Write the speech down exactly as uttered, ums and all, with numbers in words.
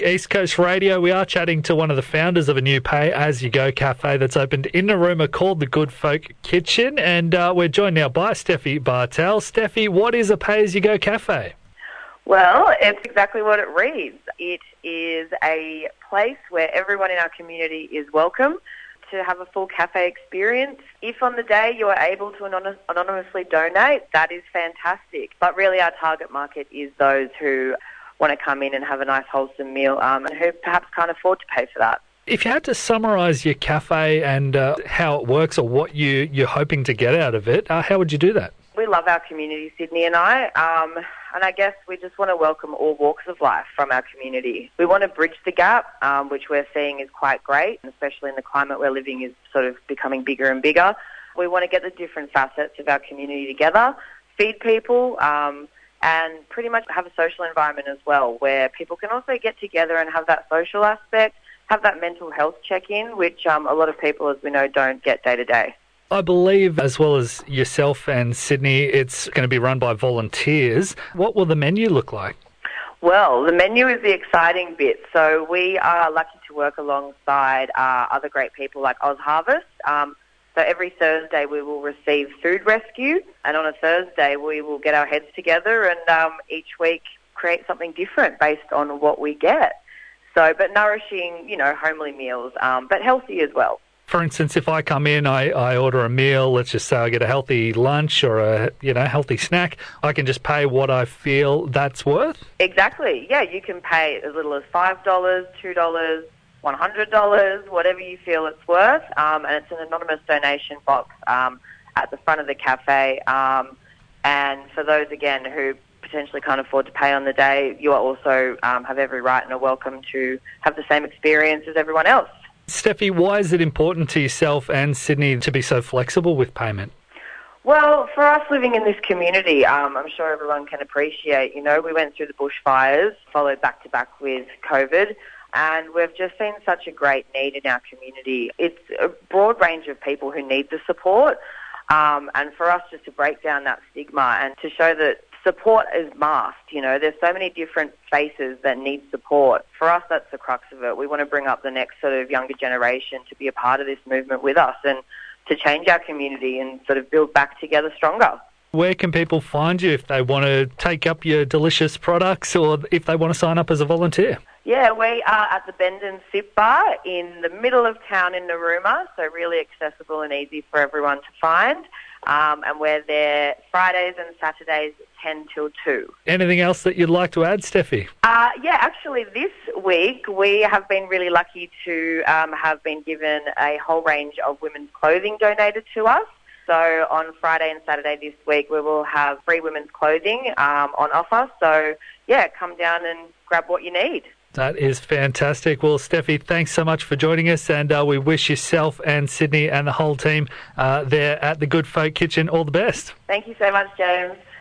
East Coast Radio. We are chatting to one of the founders of a new Pay As You Go cafe that's opened in Narooma called the Good Folk Kitchen, and uh, we're joined now by Steffi Bartel. Steffi, what is a Pay As You Go cafe? Well, it's exactly what it reads. It is a place where everyone in our community is welcome to have a full cafe experience. If on the day you are able to anon- anonymously donate, that is fantastic. But really our target market is those who want to come in and have a nice wholesome meal um, and who perhaps can't afford to pay for that. If you had to summarise your cafe and uh, how it works or what you, you're hoping to get out of it, uh, how would you do that? We love our community, Sydney and I, um, and I guess we just want to welcome all walks of life from our community. We want to bridge the gap, um, which we're seeing is quite great, and especially in the climate we're living is sort of becoming bigger and bigger. We want to get the different facets of our community together, feed people, um, and pretty much have a social environment as well, where people can also get together and have that social aspect, have that mental health check-in, which um, a lot of people, as we know, don't get day to day. I believe, as well as yourself and Sydney, it's going to be run by volunteers. What will the menu look like? Well, the menu is the exciting bit. So we are lucky to work alongside uh, other great people like Oz Harvest. Um, so every Thursday we will receive food rescue, and on a Thursday we will get our heads together and um, each week create something different based on what we get. So, but nourishing, you know, homely meals, um, but healthy as well. For instance, if I come in, I, I order a meal, let's just say I get a healthy lunch or a you know healthy snack, I can just pay what I feel that's worth? Exactly. Yeah, you can pay as little as five dollars, two dollars, one hundred dollars, whatever you feel it's worth. Um, and it's an anonymous donation box um, at the front of the cafe. Um, and for those, again, who potentially can't afford to pay on the day, you are also um, have every right and are welcome to have the same experience as everyone else. Steffi, why is it important to yourself and Sydney to be so flexible with payment? Well, for us living in this community, um, I'm sure everyone can appreciate, you know, we went through the bushfires, followed back to back with COVID, and we've just seen such a great need in our community. It's a broad range of people who need the support, um, and for us just to break down that stigma and to show that support is must. You know, there's so many different faces that need support. For us, that's the crux of it. We want to bring up the next sort of younger generation to be a part of this movement with us and to change our community and sort of build back together stronger. Where can people find you if they want to take up your delicious products or if they want to sign up as a volunteer? Yeah, we are at the Bendon Sip Bar in the middle of town in Narooma, so really accessible and easy for everyone to find. Um, and we're there Fridays and Saturdays ten till two. Anything else that you'd like to add, Steffi? Uh, yeah, actually this week we have been really lucky to um, have been given a whole range of women's clothing donated to us. So on Friday and Saturday this week we will have free women's clothing um, on offer. So yeah, come down and grab what you need. That is fantastic. Well, Steffi, thanks so much for joining us, and uh, we wish yourself and Sydney and the whole team uh, there at the Good Folk Kitchen all the best. Thank you so much, James.